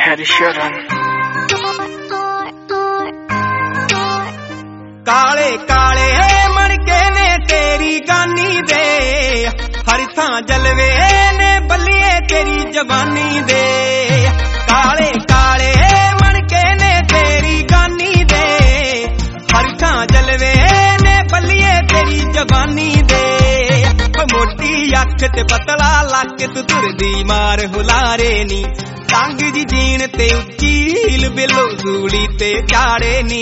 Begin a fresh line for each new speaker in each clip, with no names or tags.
Ed Sheeran।
काले काले मणके ने तेरी गानी दे, हर थां जलवे ने बल्लिए तेरी जवानी दे। काले काले मणके ने तेरी गानी दे, हर थां जलवे ने बल्लिए तेरी जवानी दे। मोटी अख ते पतला लक तू तुरदी मार हुलारे नी, टांग जी जीन ते उच्ची हिल बिलो सूली ते चाड़े नी।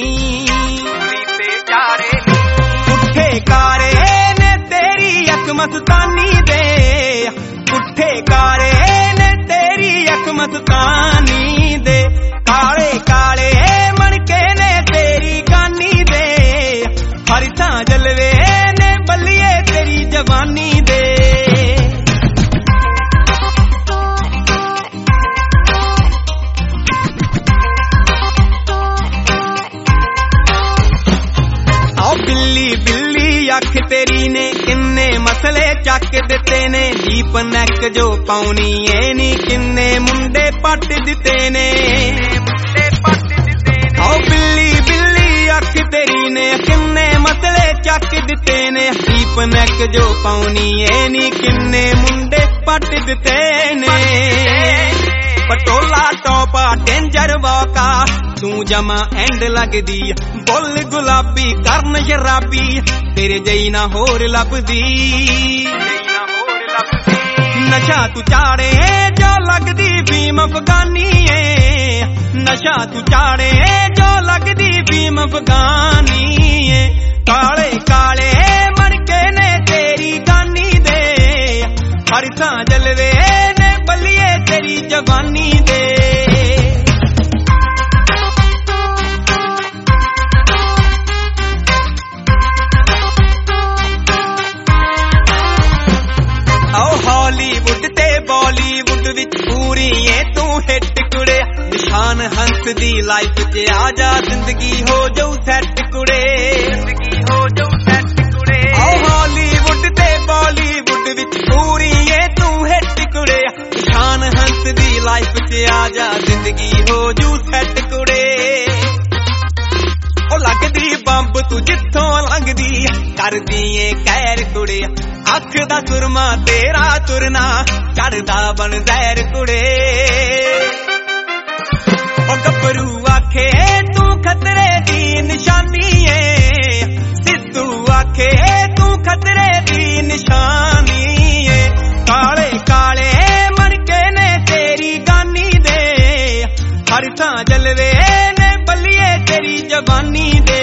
पुठे कारे ने तेरी अख मस्तानी दे, पुठे कारे ने तेरी अख मस्तानी दे। काले काले मणके ने तेरी गानी दे, हर थां जलवे ने बल्लिए तेरी जवानी दे। बिल्ली बिल्ली अख तेरी ने किन्ने मसले चक दिते ने, दीप नैक जो पाउनी ए नी किन्ने मुंडे पट दिते ने। आओ बिल्ली बिल्ली अख तेरी ने किन्ने मसले चक दिते ने, दीप नैक जो पाउनी ए नी किन्ने मुंडे पट दिते ने। पटोला टोपा डेंजर वॉका तू जमा एंड लगदी, बुल गुलाबी करन शराबी तेरे जई ना होर लभदी। नशा तू चाड़े जो लगदी भीम अफगानी है, नशा तू चाड़े जो लगदी भीम अफगानी है। काले काले मणके ने तेरी गानी दे, हर थां जलवे ने बल्लिए तेरी जवानी दे। हॉलीवुड ते बॉलीवुड विच पूरी है तू हिट कुड़े, निशान हंस दी लाइफ च आजा जिंदगी हो जाऊ सेट कुड़े, जिंदगी हो जाऊ सेट कुड़े। हॉलीवुड ते बॉलीवुड विच पूरी है तू हिट कुड़े, निशान हंस दी लाइफ च आजा जिंदगी हो जाऊ सेट कुड़े। ओ लगदी बंब तू जिथों लंघदी करदी ए कैर कुड़े, अख दा सुरमा तेरा तुरना चढ़दा बन जहर कुड़े। ओ गब्बरू आखे तू खतरे दी निशानी है, सिद्धू आखे तू खतरे दी निशानी है। काले काले मणके ने तेरी गानी दे, हर थां जलवे ने बल्लिए तेरी जवानी दे।